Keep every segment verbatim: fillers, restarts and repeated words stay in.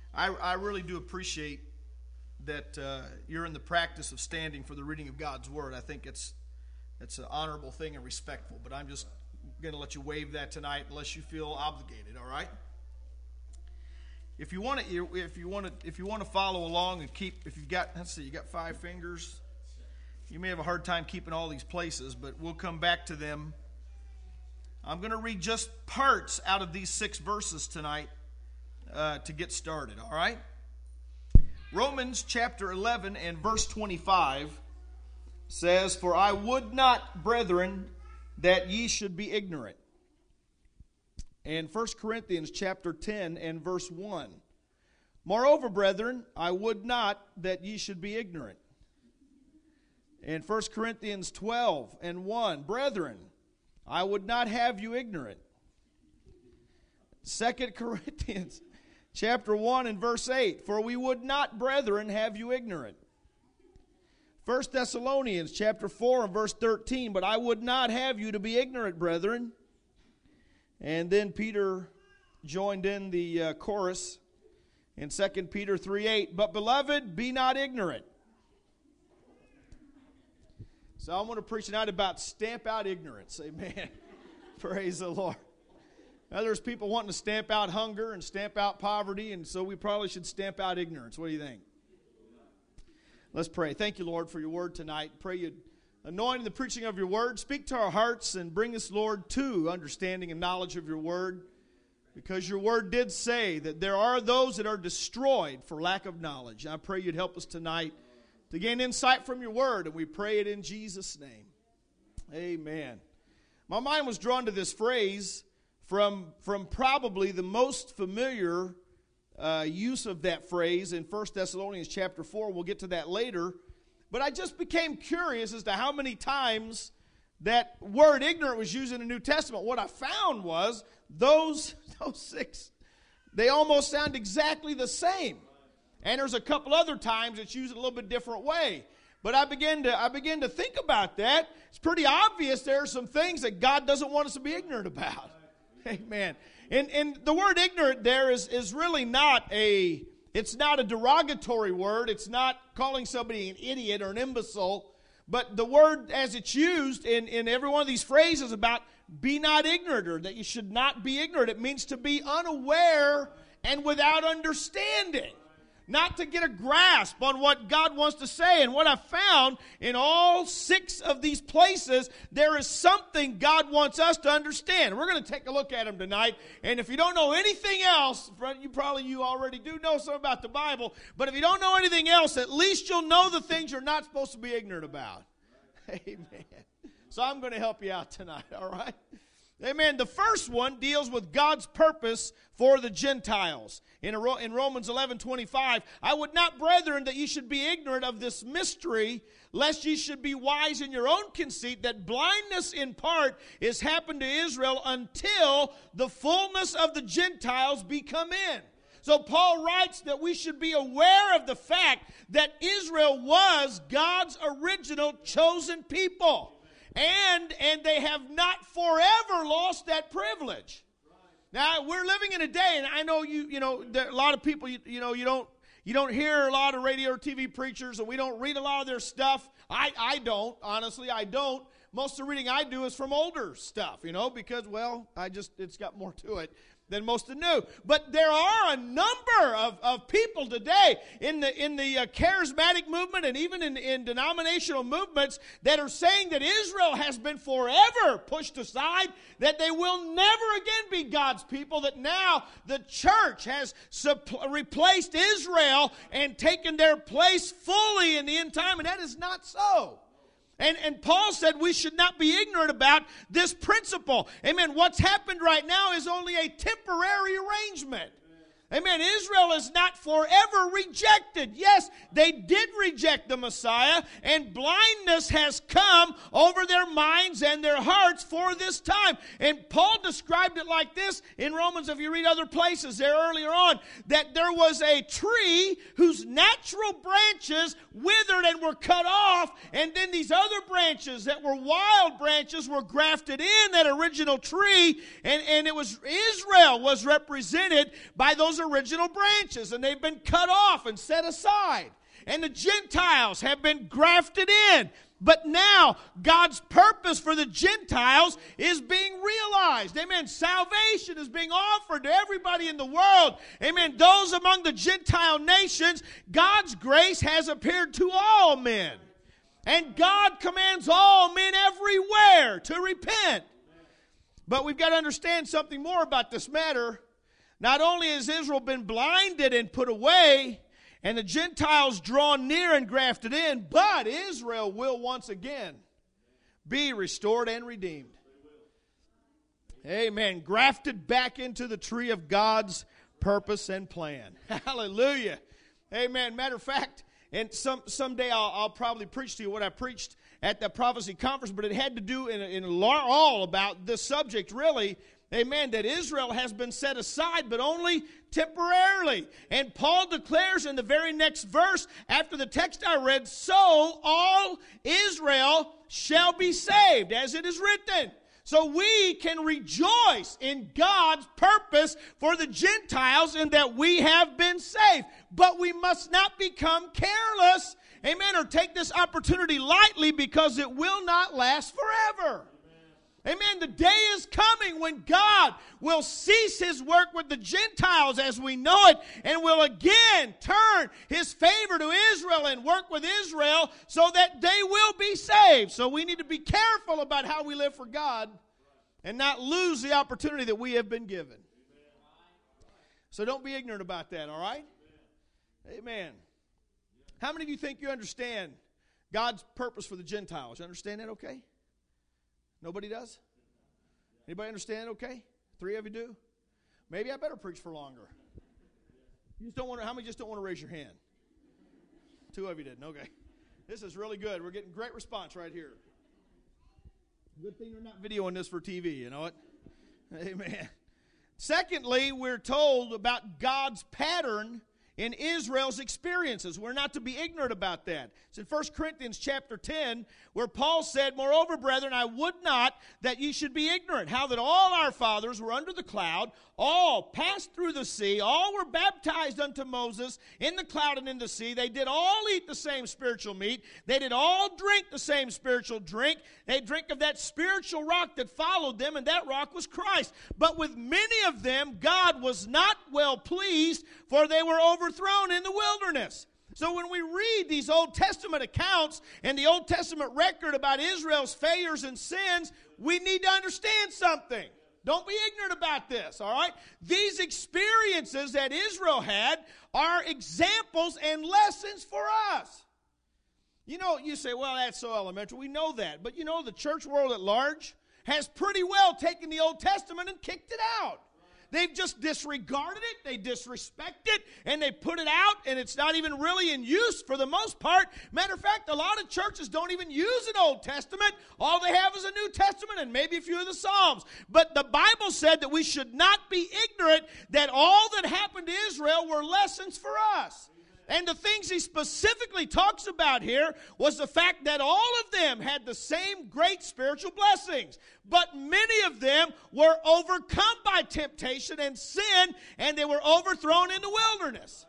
I, I really do appreciate that uh, you're in the practice of standing for the reading of God's Word. I think it's it's an honorable thing and respectful, but I'm just going to let you waive that tonight unless you feel obligated, all right? If you want to if you want to if you want to follow along and keep if you've got let's see, you got five fingers. You may have a hard time keeping all these places, but we'll come back to them. I'm going to read just parts out of these six verses tonight uh, to get started, all right? Romans chapter eleven and verse twenty-five says, "For I would not, brethren, that ye should be ignorant." And First Corinthians chapter ten and verse one, "Moreover, brethren, I would not that ye should be ignorant." And First Corinthians twelve and one, "Brethren, I would not have you ignorant." Second Corinthians chapter one and verse eight, "For we would not, brethren, have you ignorant." First Thessalonians chapter four and verse thirteen, "But I would not have you to be ignorant, brethren." And then Peter joined in the uh, chorus in Second Peter three eight, "But beloved, be not ignorant." So I'm going to preach tonight about stamp out ignorance. Amen. Praise the Lord. Now there's people wanting to stamp out hunger and stamp out poverty, and so we probably should stamp out ignorance. What do you think? Let's pray. Thank you, Lord, for your word tonight. Pray you anoint the preaching of your word. Speak to our hearts and bring us, Lord, to understanding and knowledge of your word, because your word did say that there are those that are destroyed for lack of knowledge. I pray you'd help us tonight to gain insight from your word, and we pray it in Jesus' name. Amen. My mind was drawn to this phrase from, from probably the most familiar uh, use of that phrase in First Thessalonians chapter four. We'll get to that later. But I just became curious as to how many times that word ignorant was used in the New Testament. What I found was those, those six, they almost sound exactly the same. And there's a couple other times it's used in a little bit different way. But I began to I began to think about that. It's pretty obvious there are some things that God doesn't want us to be ignorant about. Amen. And and the word ignorant there is, is really not a it's not a derogatory word. It's not calling somebody an idiot or an imbecile. But the word as it's used in, in every one of these phrases about be not ignorant, or that you should not be ignorant, it means to be unaware and without understanding. Not to get a grasp on what God wants to say. And what I found in all six of these places, there is something God wants us to understand. We're going to take a look at them tonight. And if you don't know anything else, you probably you already do know something about the Bible. But if you don't know anything else, at least you'll know the things you're not supposed to be ignorant about. Amen. So I'm going to help you out tonight, all right? Amen. The first one deals with God's purpose for the Gentiles. In, a, in Romans eleven twenty-five, "I would not, brethren, that ye should be ignorant of this mystery, lest ye should be wise in your own conceit, that blindness in part is happened to Israel until the fullness of the Gentiles be come in." So Paul writes that we should be aware of the fact that Israel was God's original chosen people. And and they have not forever lost that privilege. Now, we're living in a day, and I know you, you know, there are a lot of people, you, you know, you don't, you don't hear a lot of radio or T V preachers, and we don't read a lot of their stuff. I, I don't, honestly, I don't. Most of the reading I do is from older stuff, you know, because, well, I just, it's got more to it than most of the new. But there are a number of, of people today in the in the uh, charismatic movement and even in, in denominational movements that are saying that Israel has been forever pushed aside, that they will never again be God's people, that now the church has supp- replaced Israel and taken their place fully in the end time, and that is not so. And, and Paul said we should not be ignorant about this principle. Amen. What's happened right now is only a temporary arrangement. Amen. Israel is not forever rejected. Yes, they did reject the Messiah, and blindness has come over their minds and their hearts for this time. And Paul described it like this in Romans, if you read other places there earlier on, that there was a tree whose natural branches withered and were cut off, and then these other branches that were wild branches were grafted in that original tree, and, and it was Israel was represented by those Israel's original branches, and they've been cut off and set aside. And the Gentiles have been grafted in. But now, God's purpose for the Gentiles is being realized. Amen. Salvation is being offered to everybody in the world. Amen. Those among the Gentile nations, God's grace has appeared to all men. And God commands all men everywhere to repent. But we've got to understand something more about this matter. Not only has Israel been blinded and put away, and the Gentiles drawn near and grafted in, but Israel will once again be restored and redeemed. Amen. Grafted back into the tree of God's purpose and plan. Hallelujah. Amen. Matter of fact, and some someday I'll, I'll probably preach to you what I preached at the prophecy conference, but it had to do in, in all about this subject, really. Amen, that Israel has been set aside, but only temporarily. And Paul declares in the very next verse, after the text I read, so all Israel shall be saved, as it is written. So we can rejoice in God's purpose for the Gentiles in that we have been saved. But we must not become careless, amen, or take this opportunity lightly, because it will not last forever. Amen. The day is coming when God will cease his work with the Gentiles as we know it, and will again turn his favor to Israel and work with Israel so that they will be saved. So we need to be careful about how we live for God and not lose the opportunity that we have been given. So don't be ignorant about that, all right? Amen. How many of you think you understand God's purpose for the Gentiles? You understand that okay? Nobody does? Anybody understand okay? Three of you do? Maybe I better preach for longer. You just don't want to, how many just don't want to raise your hand? Two of you didn't. Okay. This is really good. We're getting great response right here. Good thing they're not videoing this for T V, you know it? Amen. Secondly, we're told about God's pattern in Israel's experiences. We're not to be ignorant about that. It's in First Corinthians chapter ten, where Paul said, moreover, brethren, I would not that ye should be ignorant, how that all our fathers were under the cloud, all passed through the sea, all were baptized unto Moses in the cloud and in the sea. They did all eat the same spiritual meat. They did all drink the same spiritual drink. They drank of that spiritual rock that followed them, and that rock was Christ. But with many of them God was not well pleased, for they were overthrown in the wilderness. So when we read these Old Testament accounts and the Old Testament record about Israel's failures and sins, we need to understand something. Don't be ignorant about this, all right? These experiences that Israel had are examples and lessons for us. You know, you say, well, that's so elementary. We know that. But you know, the church world at large has pretty well taken the Old Testament and kicked it out. They've just disregarded it, they disrespect it, and they put it out, and it's not even really in use for the most part. Matter of fact, a lot of churches don't even use an Old Testament. All they have is a New Testament and maybe a few of the Psalms. But the Bible said that we should not be ignorant that all that happened to Israel were lessons for us. And the things he specifically talks about here was the fact that all of them had the same great spiritual blessings. But many of them were overcome by temptation and sin, and they were overthrown in the wilderness.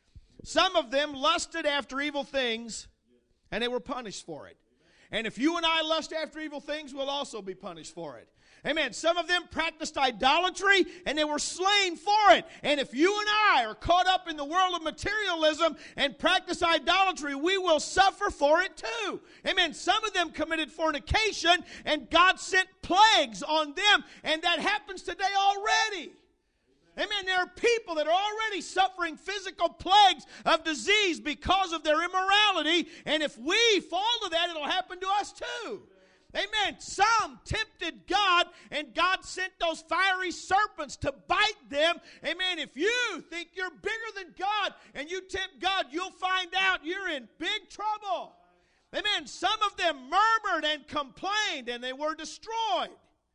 Some of them lusted after evil things, and they were punished for it. And if you and I lust after evil things, we'll also be punished for it. Amen. Some of them practiced idolatry, and they were slain for it. And if you and I are caught up in the world of materialism and practice idolatry, we will suffer for it too. Amen. Some of them committed fornication, and God sent plagues on them, and that happens today already. Amen. There are people that are already suffering physical plagues of disease because of their immorality, and if we fall to that, it'll happen to us too. Amen. Some tempted God, and God sent those fiery serpents to bite them. Amen. If you think you're bigger than God and you tempt God, you'll find out you're in big trouble. Amen. Some of them murmured and complained, and they were destroyed.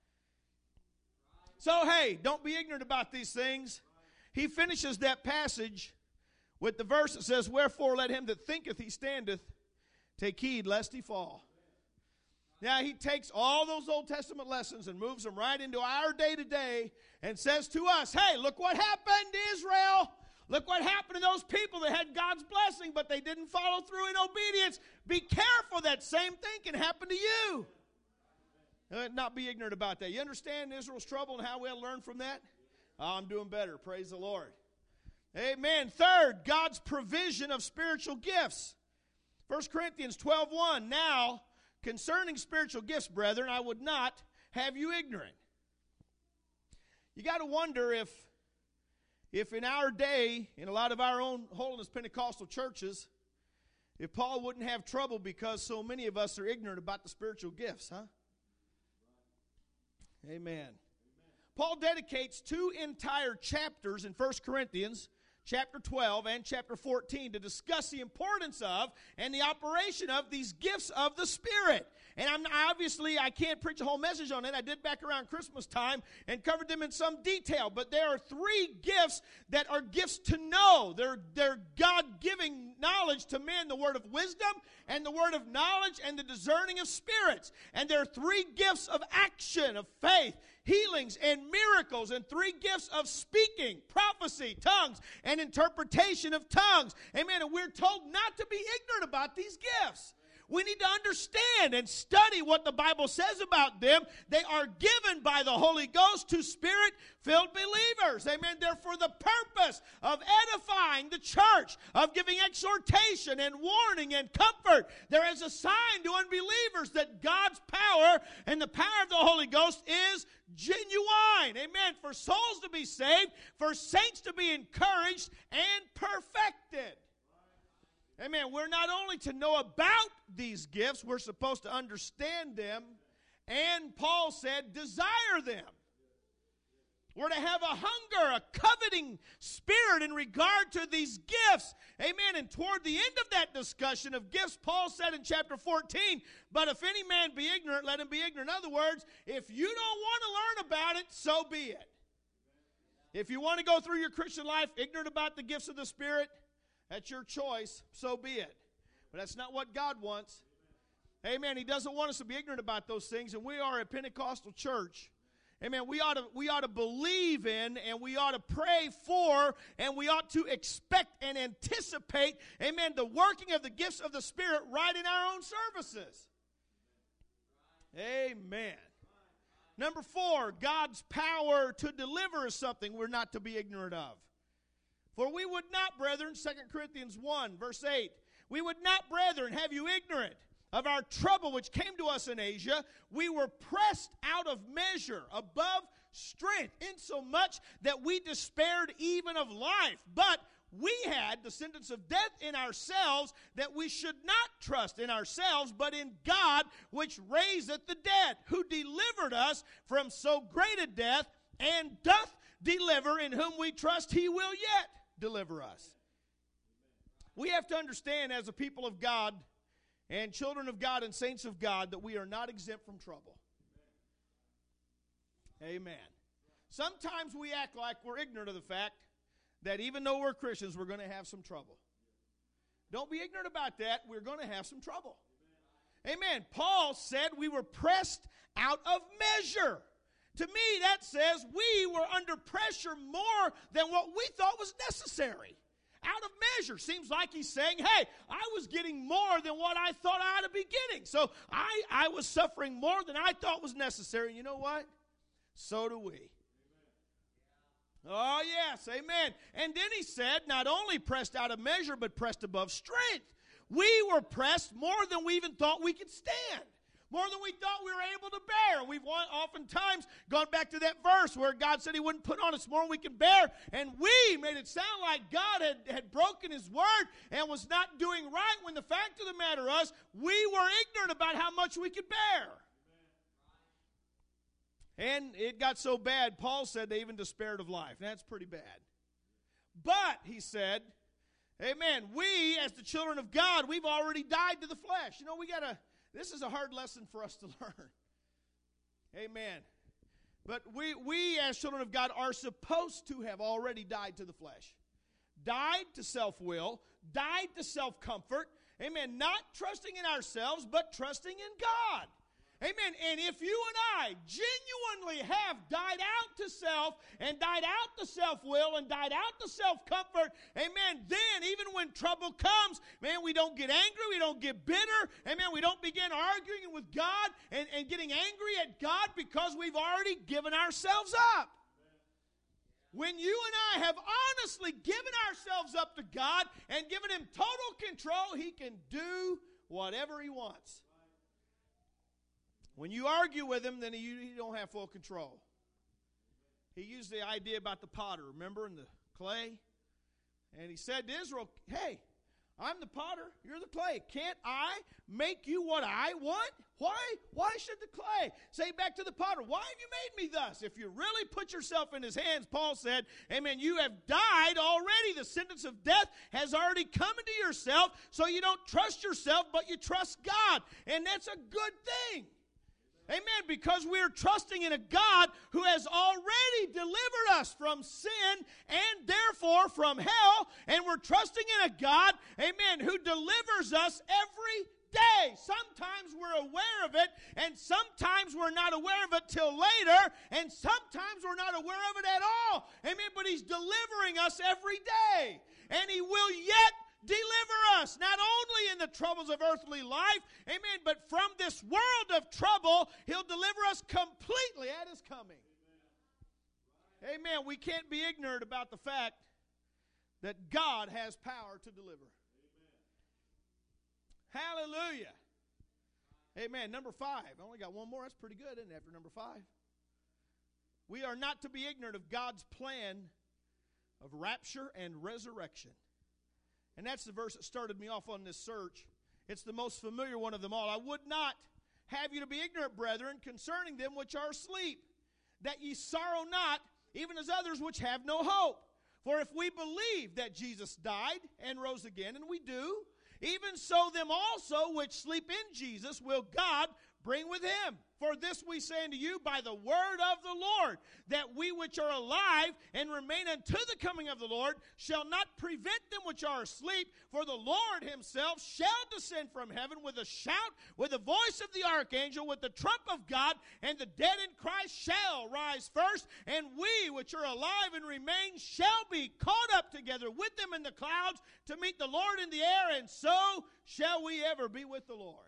So, hey, don't be ignorant about these things. He finishes that passage with the verse that says, wherefore let him that thinketh he standeth take heed lest he fall. Now, he takes all those Old Testament lessons and moves them right into our day-to-day and says to us, hey, look what happened to Israel. Look what happened to those people that had God's blessing, but they didn't follow through in obedience. Be careful, that same thing can happen to you. Uh, not be ignorant about that. You understand Israel's trouble and how we'll learn from that? Oh, I'm doing better. Praise the Lord. Amen. Third, God's provision of spiritual gifts. First Corinthians twelve one. Now, concerning spiritual gifts, brethren, I would not have you ignorant. You got to wonder if, if in our day, in a lot of our own Holiness Pentecostal churches, if Paul wouldn't have trouble because so many of us are ignorant about the spiritual gifts, huh? Amen. Amen. Paul dedicates two entire chapters in First Corinthians, chapter twelve and chapter fourteen, to discuss the importance of and the operation of these gifts of the Spirit. And I'm obviously, I can't preach a whole message on it. I did back around Christmas time and covered them in some detail. But there are three gifts that are gifts to know. They're, they're God-giving knowledge to men, the word of wisdom and the word of knowledge and the discerning of spirits. And there are three gifts of action, of faith, healings, and miracles, and three gifts of speaking, prophecy, tongues, and interpretation of tongues. Amen. And we're told not to be ignorant about these gifts. We need to understand and study what the Bible says about them. They are given by the Holy Ghost to Spirit-filled believers. Amen. They're for the purpose of edifying the church, of giving exhortation and warning and comfort. There is a sign to unbelievers that God's power and the power of the Holy Ghost is genuine. Amen. For souls to be saved, for saints to be encouraged and perfected. Amen. We're not only to know about these gifts, we're supposed to understand them, and Paul said, desire them. We're to have a hunger, a coveting spirit in regard to these gifts. Amen. And toward the end of that discussion of gifts, Paul said in chapter fourteen, but if any man be ignorant, let him be ignorant. In other words, if you don't want to learn about it, so be it. If you want to go through your Christian life ignorant about the gifts of the Spirit, that's your choice, so be it. But that's not what God wants. Amen. He doesn't want us to be ignorant about those things, and we are a Pentecostal church. Amen. We ought to, we ought to believe in, and we ought to pray for, and we ought to expect and anticipate, amen, the working of the gifts of the Spirit right in our own services. Amen. Number four, God's power to deliver is something we're not to be ignorant of. For we would not, brethren, Second Corinthians one, verse eight, we would not, brethren, have you ignorant of our trouble which came to us in Asia. We were pressed out of measure, above strength, insomuch that we despaired even of life. But we had the sentence of death in ourselves, that we should not trust in ourselves, but in God which raiseth the dead, who delivered us from so great a death, and doth deliver, in whom we trust he will yet deliver us. We have to understand, as a people of God and children of God and saints of God, that we are not exempt from trouble. Amen. Sometimes we act like we're ignorant of the fact that even though we're Christians, we're going to have some trouble. Don't be ignorant about that. We're going to have some trouble. Amen. Paul said we were pressed out of measure. To me, that says we were under pressure more than what we thought was necessary. Out of measure. Seems like he's saying, hey, I was getting more than what I thought I ought to be getting. So I, I was suffering more than I thought was necessary. And you know what? So do we. Oh, yes, amen. And then he said, not only pressed out of measure, but pressed above strength. We were pressed more than we even thought we could stand. More than we thought we were able to bear. We've oftentimes gone back to that verse where God said he wouldn't put on us more than we can bear. And we made it sound like God had, had broken his word and was not doing right, when the fact of the matter was, we were ignorant about how much we could bear. And it got so bad, Paul said they even despaired of life. That's pretty bad. But, he said, amen, we as the children of God, we've already died to the flesh. You know, we got to, this is a hard lesson for us to learn. Amen. But we, we as children of God are supposed to have already died to the flesh. Died to self-will, died to self-comfort. Amen. Not trusting in ourselves, but trusting in God. Amen. And if you and I genuinely have died out to self and died out to self-will and died out to self-comfort, amen, then even when trouble comes, man, we don't get angry, we don't get bitter, amen, we don't begin arguing with God and, and getting angry at God because we've already given ourselves up. When you and I have honestly given ourselves up to God and given Him total control, He can do whatever He wants. When you argue with Him, then you, you don't have full control. He used the idea about the potter, remember, in the clay? And He said to Israel, hey, I'm the potter, you're the clay. Can't I make you what I want? Why? Why should the clay say back to the potter, why have you made me thus? If you really put yourself in His hands, Paul said, amen, you have died already. The sentence of death has already come into yourself, so you don't trust yourself, but you trust God. And that's a good thing. Amen, because we're trusting in a God who has already delivered us from sin and therefore from hell, and we're trusting in a God, amen, who delivers us every day. Sometimes we're aware of it, and sometimes we're not aware of it till later, and sometimes we're not aware of it at all. Amen, but He's delivering us every day, and He will yet deliver us, not only in the troubles of earthly life, amen, but from this world of trouble, He'll deliver us completely at His coming. Amen. Amen. We can't be ignorant about the fact that God has power to deliver. Amen. Hallelujah. Amen. Number five. I only got one more. That's pretty good, isn't it, after number five? We are not to be ignorant of God's plan of rapture and resurrection. And that's the verse that started me off on this search. It's the most familiar one of them all. I would not have you to be ignorant, brethren, concerning them which are asleep, that ye sorrow not, even as others which have no hope. For if we believe that Jesus died and rose again, and we do, even so them also which sleep in Jesus will God bring with Him. For this we say unto you by the word of the Lord, that we which are alive and remain unto the coming of the Lord shall not prevent them which are asleep. For the Lord Himself shall descend from heaven with a shout, with the voice of the archangel, with the trump of God, and the dead in Christ shall rise first, and we which are alive and remain shall be caught up together with them in the clouds to meet the Lord in the air, and so shall we ever be with the Lord.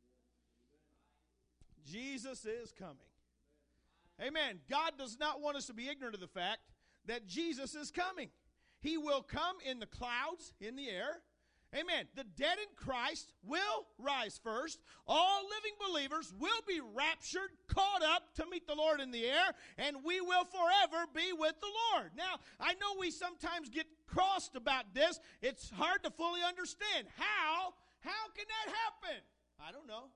Jesus is coming. Amen. God does not want us to be ignorant of the fact that Jesus is coming. He will come in the clouds, in the air. Amen. The dead in Christ will rise first. All living believers will be raptured, caught up to meet the Lord in the air, and we will forever be with the Lord. Now, I know we sometimes get crossed about this. It's hard to fully understand. How? How can that happen? I don't know.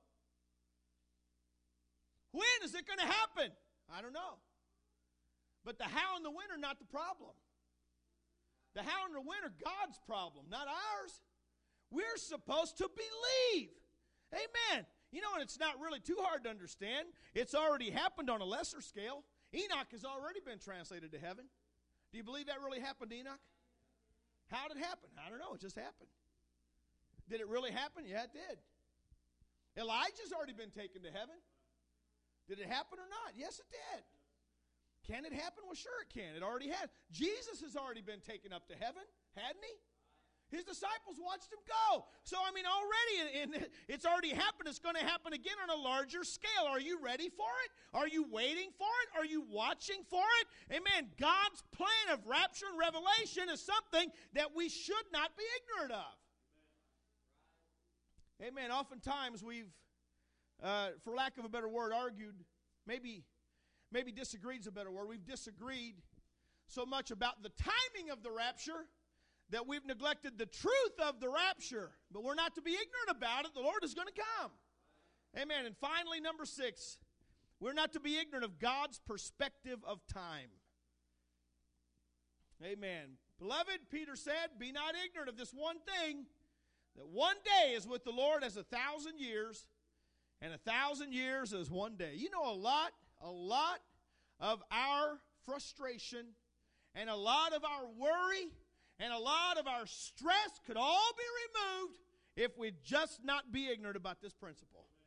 When is it going to happen? I don't know. But the how and the when are not the problem. The how and the when are God's problem, not ours. We're supposed to believe. Amen. You know, and it's not really too hard to understand. It's already happened on a lesser scale. Enoch has already been translated to heaven. Do you believe that really happened to Enoch? How did it happen? I don't know. It just happened. Did it really happen? Yeah, it did. Elijah's already been taken to heaven. Did it happen or not? Yes, it did. Can it happen? Well, sure it can. It already has. Jesus has already been taken up to heaven, hadn't He? His disciples watched Him go. So, I mean, already in, in, it's already happened. It's going to happen again on a larger scale. Are you ready for it? Are you waiting for it? Are you watching for it? Amen. God's plan of rapture and revelation is something that we should not be ignorant of. Amen. Oftentimes we've, uh, for lack of a better word, argued, maybe, maybe disagreed is a better word. We've disagreed so much about the timing of the rapture that we've neglected the truth of the rapture. But we're not to be ignorant about it. The Lord is going to come. Amen. And finally, number six, we're not to be ignorant of God's perspective of time. Amen. Beloved, Peter said, be not ignorant of this one thing, that one day is with the Lord as a thousand years, and a thousand years is one day. You know, a lot, a lot of our frustration and a lot of our worry and a lot of our stress could all be removed if we just not be ignorant about this principle.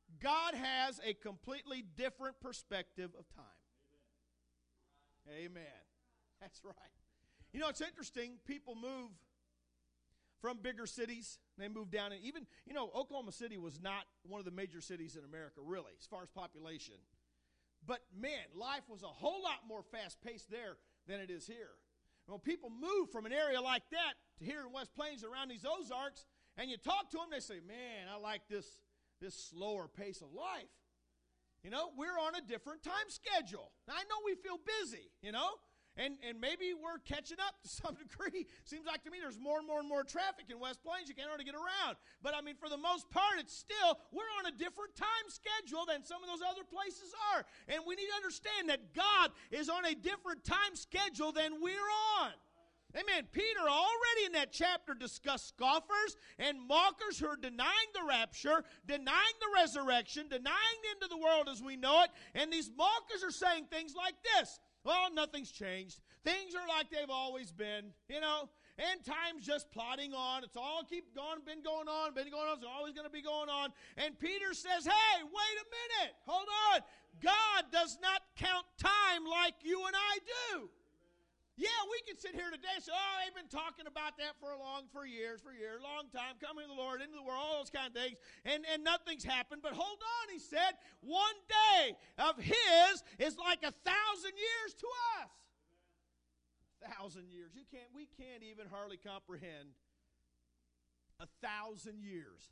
God has a completely different perspective of time. Amen. That's right. You know, it's interesting. People move from bigger cities. They move down. And even, you know, Oklahoma City was not one of the major cities in America, really, as far as population. But, man, life was a whole lot more fast-paced there than it is here. When people move from an area like that to here in West Plains around these Ozarks, and you talk to them, they say, man, I like this, this slower pace of life. You know, we're on a different time schedule. Now, I know we feel busy, you know, and, and maybe we're catching up to some degree. Seems like to me there's more and more and more traffic in West Plains. You can't hardly get around. But, I mean, for the most part, it's still, we're on a different time schedule than some of those other places are. And we need to understand that God is on a different time schedule than we're on. Amen. Peter already in that chapter discussed scoffers and mockers who are denying the rapture, denying the resurrection, denying the end of the world as we know it. And these mockers are saying things like this. Well, nothing's changed. Things are like they've always been, you know. And time's just plodding on. It's all keep going, been going on, been going on. It's always going to be going on. And Peter says, hey, wait a minute. Hold on. God does not count time like you and I do. Yeah, we can sit here today and say, oh, they've been talking about that for a long, for years, for years, long time, coming to the Lord, into the world, all those kind of things, and, and nothing's happened. But hold on, he said, one day of his is like a thousand years to us. A thousand years. You can't, we can't even hardly comprehend a thousand years.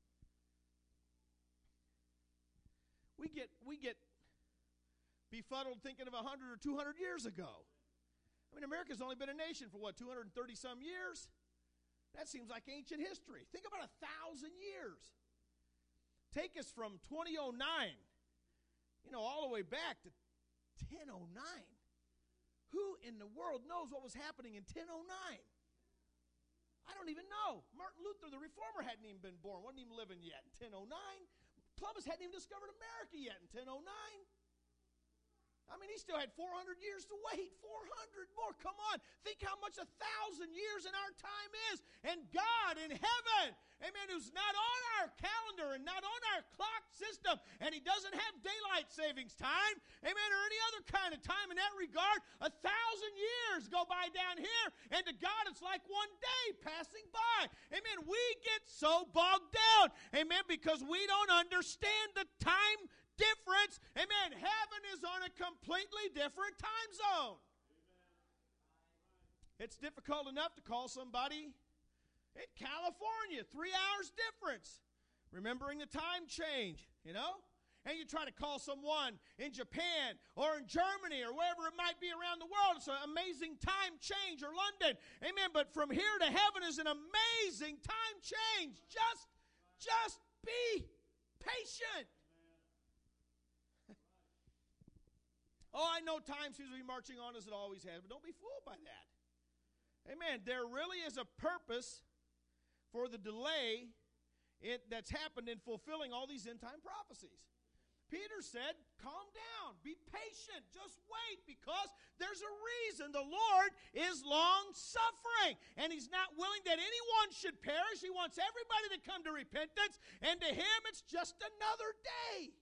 We get, we get befuddled thinking of a hundred or two hundred years ago. I mean, America's only been a nation for, what, two hundred thirty some years? That seems like ancient history. Think about a thousand years. Take us from twenty oh nine, you know, all the way back to ten oh nine. Who in the world knows what was happening in ten oh nine? I don't even know. Martin Luther, the reformer, hadn't even been born, wasn't even living yet in ten oh nine. Columbus hadn't even discovered America yet in ten oh nine. I mean, he still had four hundred years to wait. four hundred more. Come on. Think how much a thousand years in our time is. And God in heaven, amen, who's not on our calendar and not on our clock system, and he doesn't have daylight savings time, amen, or any other kind of time in that regard. A thousand years go by down here, and to God it's like one day passing by. Amen. We get so bogged down, amen, because we don't understand the time difference. Amen. Heaven is on a completely different time zone. It's difficult enough to call somebody in California, three hours difference, remembering the time change, you know? And you try to call someone in Japan or in Germany or wherever it might be around the world. It's an amazing time change, or London. Amen. But from here to heaven is an amazing time change. Just, just be patient. Oh, I know time seems to be marching on as it always has, but don't be fooled by that. Amen. There really is a purpose for the delay it, that's happened in fulfilling all these end-time prophecies. Peter said, calm down, be patient, just wait, because there's a reason. The Lord is long-suffering, and he's not willing that anyone should perish. He wants everybody to come to repentance, and to him it's just another day.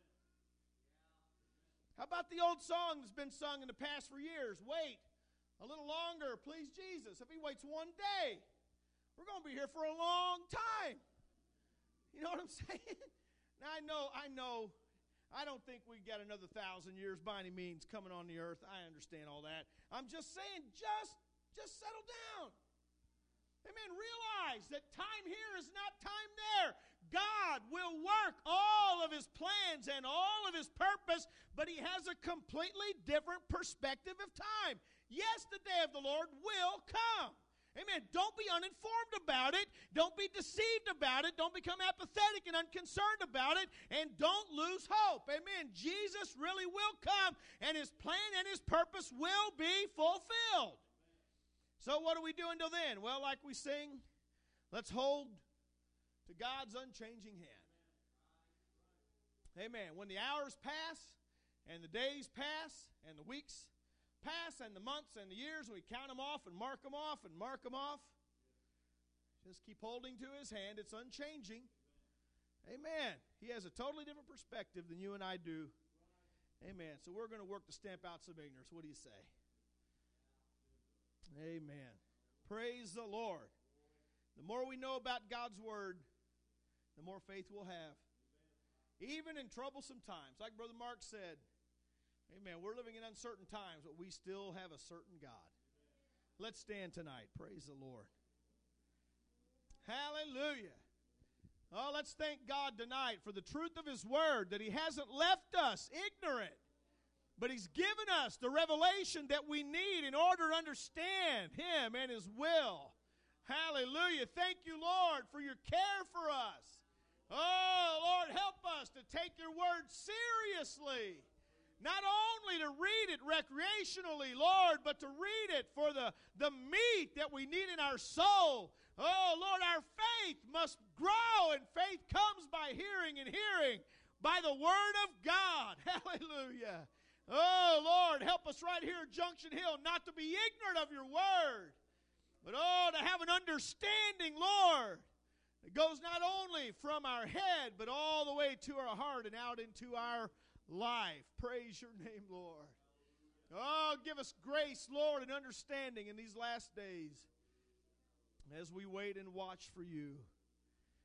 How about the old song that's been sung in the past for years? Wait a little longer, please Jesus. If he waits one day, we're going to be here for a long time. You know what I'm saying? Now, I know, I know, I don't think we've got another thousand years by any means coming on the earth. I understand all that. I'm just saying, just, just settle down. Amen. Realize that time here is not time there. God will work all of his plans and all of his purpose, but he has a completely different perspective of time. Yes, the day of the Lord will come. Amen. Don't be uninformed about it. Don't be deceived about it. Don't become apathetic and unconcerned about it. And don't lose hope. Amen. Jesus really will come, and his plan and his purpose will be fulfilled. So what do we do until then? Well, like we sing, let's hold to God's unchanging hand. Amen. When the hours pass, and the days pass, and the weeks pass, and the months and the years, we count them off and mark them off and mark them off. Just keep holding to his hand. It's unchanging. Amen. He has a totally different perspective than you and I do. Amen. So we're going to work to stamp out some ignorance. What do you say? Amen. Praise the Lord. The more we know about God's Word, the more faith we'll have. Even in troublesome times. Like Brother Mark said, amen, we're living in uncertain times, but we still have a certain God. Let's stand tonight. Praise the Lord. Hallelujah. Oh, let's thank God tonight for the truth of His Word, that He hasn't left us ignorant, but He's given us the revelation that we need in order to understand Him and His will. Hallelujah. Thank you, Lord, for your care for us. Oh, Lord, help us to take your Word seriously. Not only to read it recreationally, Lord, but to read it for the, the meat that we need in our soul. Oh, Lord, our faith must grow, and faith comes by hearing, and hearing by the Word of God. Hallelujah. Oh, Lord, help us right here at Junction Hill not to be ignorant of your Word, but, oh, to have an understanding, Lord, that goes not only from our head, but all the way to our heart and out into our life. Praise your name, Lord. Oh, give us grace, Lord, and understanding in these last days as we wait and watch for you.